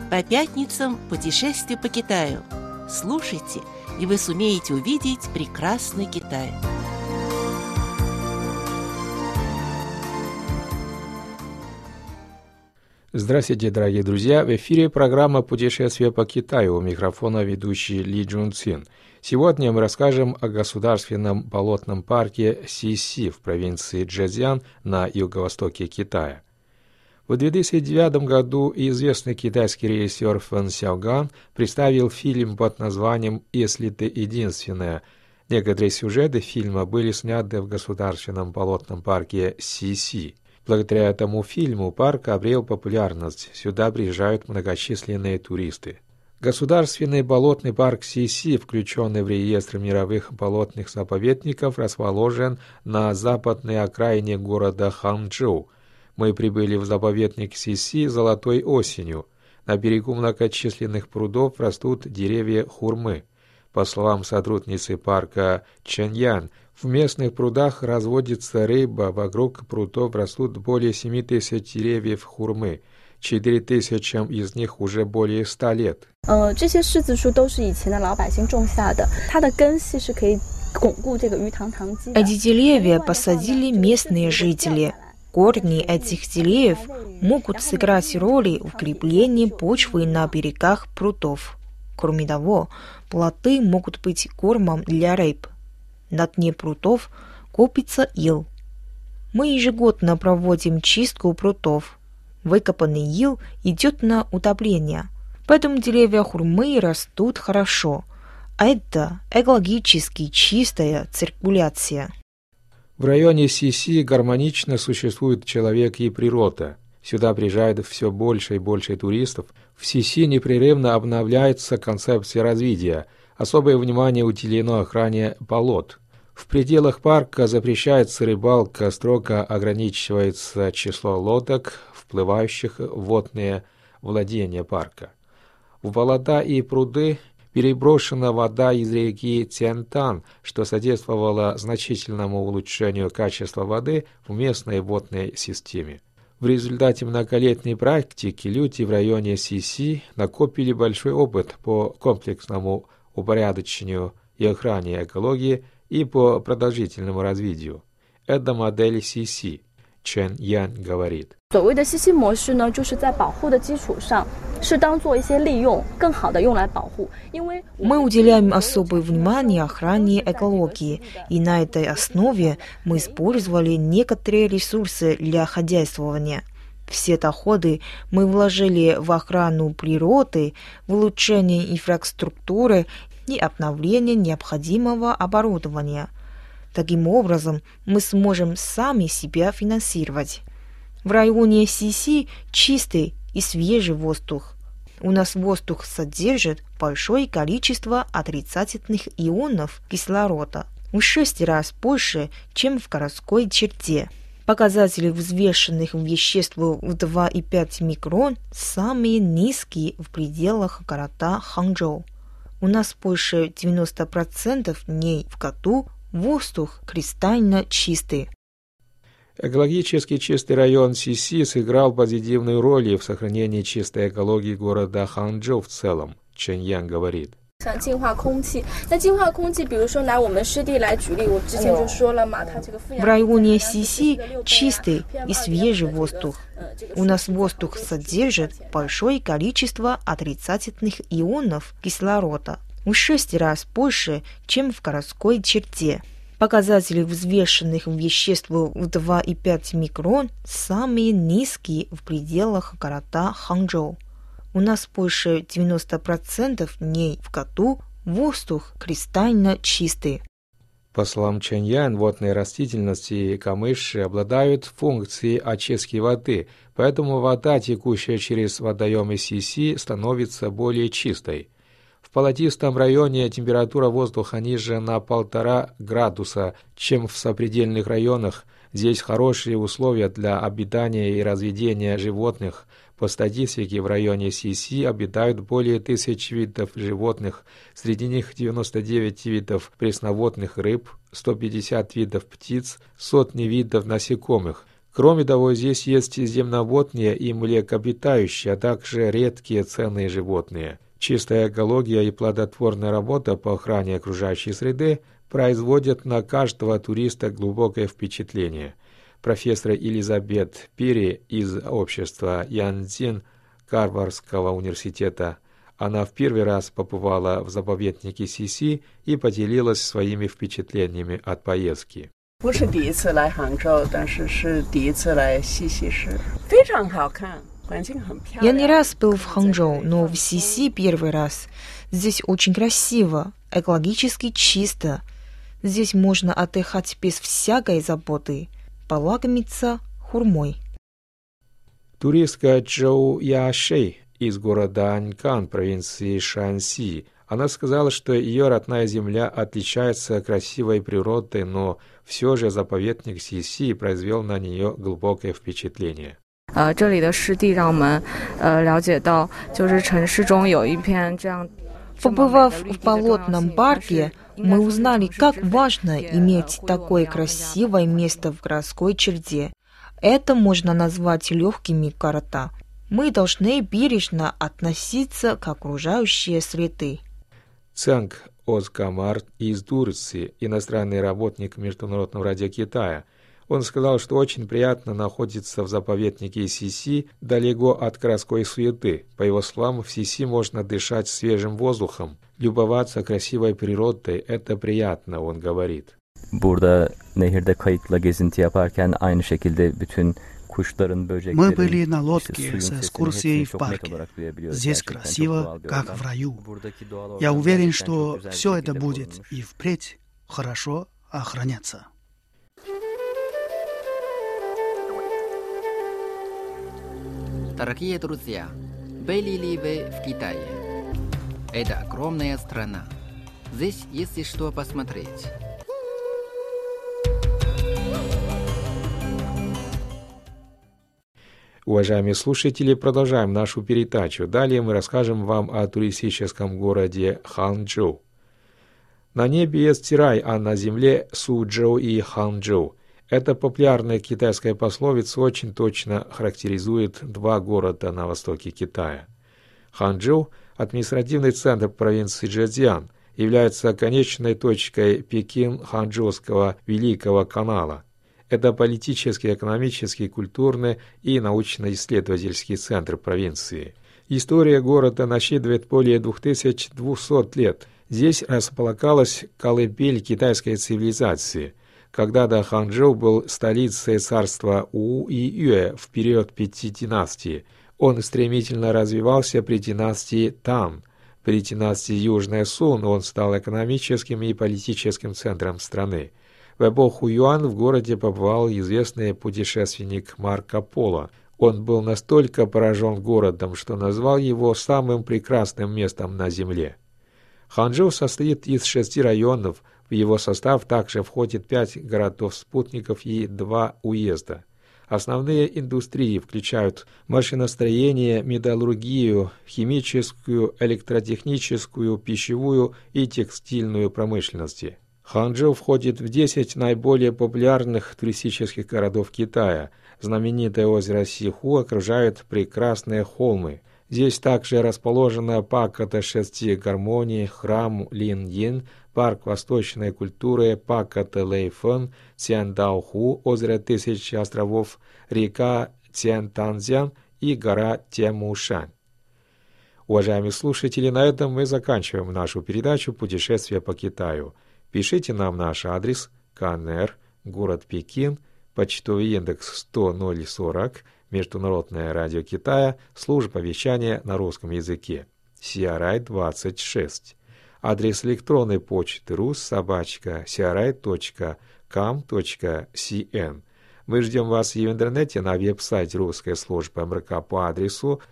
По пятницам путешествие по Китаю. Слушайте, и вы сумеете увидеть прекрасный Китай. Здравствуйте, дорогие друзья! В эфире программа «Путешествие по Китаю». У микрофона ведущий Ли Джун Цин. Сегодня мы расскажем о государственном болотном парке Си-Си в провинции Чжэцзян на юго-востоке Китая. В 2009 году известный китайский режиссер Фэн Сяоган представил фильм под названием «Если ты единственная». Некоторые сюжеты фильма были сняты в государственном болотном парке Си-Си. Благодаря этому фильму парк обрел популярность, сюда приезжают многочисленные туристы. Государственный болотный парк Си-Си, включенный в реестр мировых болотных заповедников, расположен на западной окраине города Ханчжоу. Мы прибыли в заповедник Си-Си золотой осенью. На берегу многочисленных прудов растут деревья хурмы. По словам сотрудницы парка Чен Ян, в местных прудах разводится рыба, вокруг прудов растут более 7 тысяч деревьев хурмы, 4 тысячи из них уже более 100 лет. Эти деревья посадили местные жители. Корни этих деревьев могут сыграть роль в укреплении почвы на берегах прудов. Кроме того, плоты могут быть кормом для рыб. На дне прудов копится ил. Мы ежегодно проводим чистку прудов. Выкопанный ил идет на утопление, поэтому деревья хурмы растут хорошо. А это экологически чистая циркуляция. В районе Си-Си гармонично существует человек и природа. Сюда приезжает все больше и больше туристов. В Си-Си непрерывно обновляется концепция развития. Особое внимание уделено охране болот. В пределах парка запрещается рыбалка, строго ограничивается число лодок, вплывающих в водные владения парка. В болота и пруды переброшена вода из реки Цянтан, что содействовало значительному улучшению качества воды в местной водной системе. В результате многолетней практики люди в районе Си-Си накопили большой опыт по комплексному упорядочению и охране экологии и по продолжительному развитию. Это модель Си-Си, Чен Ян говорит. Мы уделяем особое внимание охране экологии, и на этой основе мы использовали некоторые ресурсы для хозяйствования. Все доходы мы вложили в охрану природы, в улучшение инфраструктуры и обновление необходимого оборудования. Таким образом, мы сможем сами себя финансировать. В районе Си-Си чистый и свежий воздух. У нас воздух содержит большое количество отрицательных ионов кислорода, в 6 раз больше, чем в городской черте. Показатели взвешенных веществ в 2,5 микрон самые низкие в пределах города Ханчжоу. У нас больше 90% дней в году воздух кристально чистый. Экологически чистый район Си-Си сыграл позитивную роль в сохранении чистой экологии города Ханчжоу в целом, Чен Ян говорит. В районе Си-Си чистый и свежий воздух. У нас воздух содержит большое количество отрицательных ионов кислорода, в 6 раз больше, чем в городской черте. Показатели взвешенных веществ в 2,5 микрон самые низкие в пределах города Ханчжоу. У нас больше 90% дней в году воздух кристально чистый. По словам Чен Ян, водные растительности и камыши обладают функцией очистки воды, поэтому вода, текущая через водоемы Си-Си, становится более чистой. В полотистом районе температура воздуха ниже на 1,5 градуса, чем в сопредельных районах. Здесь хорошие условия для обитания и разведения животных. По статистике, в районе Си-Си обитают более 1000 видов животных, среди них 99 видов пресноводных рыб, 150 видов птиц, сотни видов насекомых. Кроме того, здесь есть земноводные и млекопитающие, а также редкие ценные животные. Чистая экология и плодотворная работа по охране окружающей среды производят на каждого туриста глубокое впечатление. Профессор Элизабет Пири из общества Янцзин Гарвардского университета, она в первый раз побывала в заповеднике Сиси и поделилась своими впечатлениями от поездки. Я не раз был в Ханчжоу, но в Сиси первый раз. Здесь очень красиво, экологически чисто. Здесь можно отдыхать без всякой заботы, полакомиться хурмой. Туристка Чжоу Яшей из города Анькан, провинции Шанси, она сказала, что ее родная земля отличается красивой природой, но все же заповедник Сиси произвел на нее глубокое впечатление. Побывав в болотном парке, мы узнали, как важно иметь такое красивое место в городской черте. Это можно назвать легкими города. Мы должны бережно относиться к окружающей среде. Цанг Озкамар из Турции, иностранный работник Международного радио Китая, он сказал, что очень приятно находиться в заповеднике Сиси далеко от городской суеты. По его словам, в Сиси можно дышать свежим воздухом, любоваться красивой природой. Это приятно, он говорит. Burada nehirde kayıkla gezinti yaparken aynı şekilde bütün kuşların, böceklerin... Мы были на лодке с экскурсией в парке. Здесь красиво, как в раю. Я уверен, что все это будет и впредь хорошо охраняться. Дорогие друзья, были ли вы в Китае? Это огромная страна. Здесь есть что посмотреть. Уважаемые слушатели, продолжаем нашу передачу. Далее мы расскажем вам о туристическом городе Ханчжоу. На небе есть рай, а на земле Суджоу и Ханчжоу. Эта популярная китайская пословица очень точно характеризует два города на востоке Китая. Ханчжоу, административный центр провинции Чжэцзян, является конечной точкой Пекин-Ханчжоуского Великого канала. Это политический, экономический, культурный и научно-исследовательский центр провинции. История города насчитывает более 2200 лет. Здесь располагалась колыбель китайской цивилизации. Когда-то Ханчжоу был столицей царства У и Юэ в период 5 династий. Он стремительно развивался при династии Тан. При династии Южная Сун он стал экономическим и политическим центром страны. В эпоху Юан в городе побывал известный путешественник Марко Поло. Он был настолько поражен городом, что назвал его самым прекрасным местом на земле. Ханчжоу состоит из 6 районов, в его состав также входит 5 городов-спутников и 2 уезда. Основные индустрии включают машиностроение, металлургию, химическую, электротехническую, пищевую и текстильную промышленности. Ханчжоу входит в 10 наиболее популярных туристических городов Китая. Знаменитое озеро Сиху окружает прекрасные холмы. Здесь также расположена пагода 6 гармоний, храм Лин-Ин, парк восточной культуры, пагода Лэйфэн, Цяндаоху, озеро Тысячи островов, река Цянтанцзян и гора Тянмушань. Уважаемые слушатели, на этом мы заканчиваем нашу передачу «Путешествие по Китаю». Пишите нам наш адрес КНР, город Пекин, почтовый индекс 100-040, Международное радио Китая, служба вещания на русском языке, CRI-26. Адрес электронной почты rus@cri.com.cn. Мы ждем вас и в интернете на веб-сайте русской службы МРК по адресу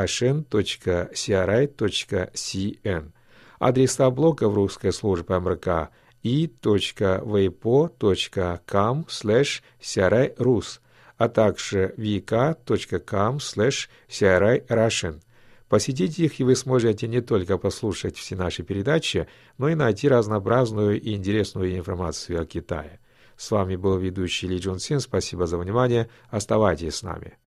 russian.cri.cn. Адреса блогов русской службы МРК i.weipo.com/CRI-Rus, а также vk.com/CRI-Russian. Посетите их, и вы сможете не только послушать все наши передачи, но и найти разнообразную и интересную информацию о Китае. С вами был ведущий Ли Джун Цин. Спасибо за внимание. Оставайтесь с нами.